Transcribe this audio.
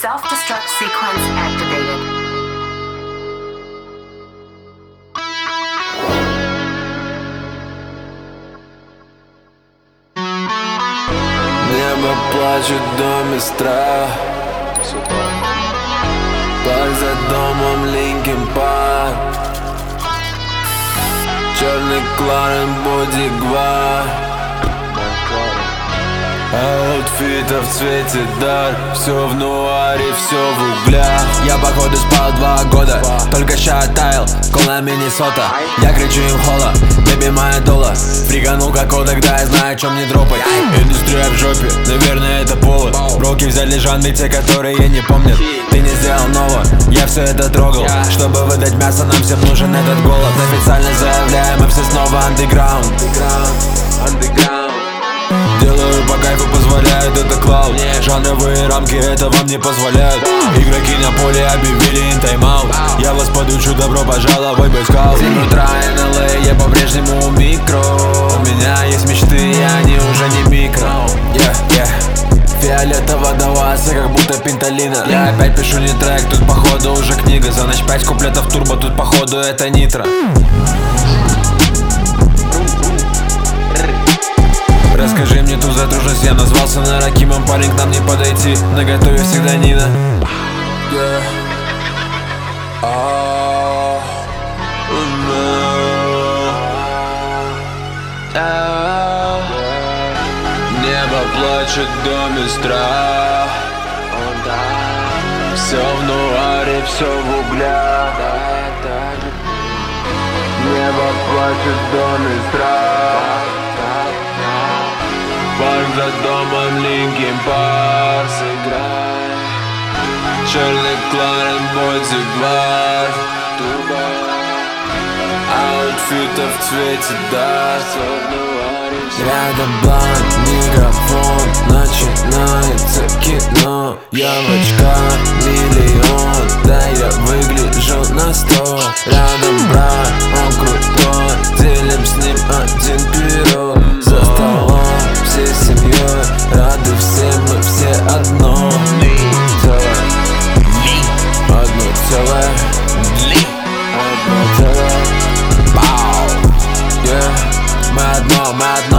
Self-destruct sequence activated. Небо плачет в доме страх. Парк за домом Линкин Парк. Черный Кларен бодигвар. Аутфитов в цвете дар. Все в нуаре, все в углях. Я походу спал 2 года, только ща оттаял. Кола Миннесота, я кричу им хола. Бэби моя дола, фриганул как когда я знаю, о чем не дропать. Индустрия в жопе, наверное это повод. Броки взяли жанры, те, которые не помнят. Ты не сделал ново, я все это трогал. Чтобы выдать мясо, нам всем нужен этот голод. Официально заявляем, мы все снова андеграунд. Делаю по кайфу, позволяют это клауд. Жанровые рамки это вам не позволяют. Игроки на поле объявили им тайм-аут. Я вас подучу, добро пожаловать, бойскаут. 7 утра НЛА, я по-прежнему микро. У меня есть мечты, и они уже не микро. Фиолетово до вас, как будто пенталина. Я опять пишу не трек, тут походу уже книга. За ночь 5 куплетов турбо, тут походу это нитро. Расскажи мне ту задружность, я назвался Наракимом. Парень, к нам не подойти, наготове всегда Нина. Небо плачет в доме страх. Все в нуаре, все в углях. Небо плачет в доме страх. Парк за домом Линкин Парк. Сыграй. Черный Кларен бодигвар. Аутфитов в цвете дарт. Рядом бланк, микрофон. Начинается кино. Я в очках, миллион. Да я выгляжу на 100. Рядом брат, он крутой. Делим с ним один пирог. За столом всей семьей, рады всем, мы все одно целое. Одно целое. Одно целое. Мы одно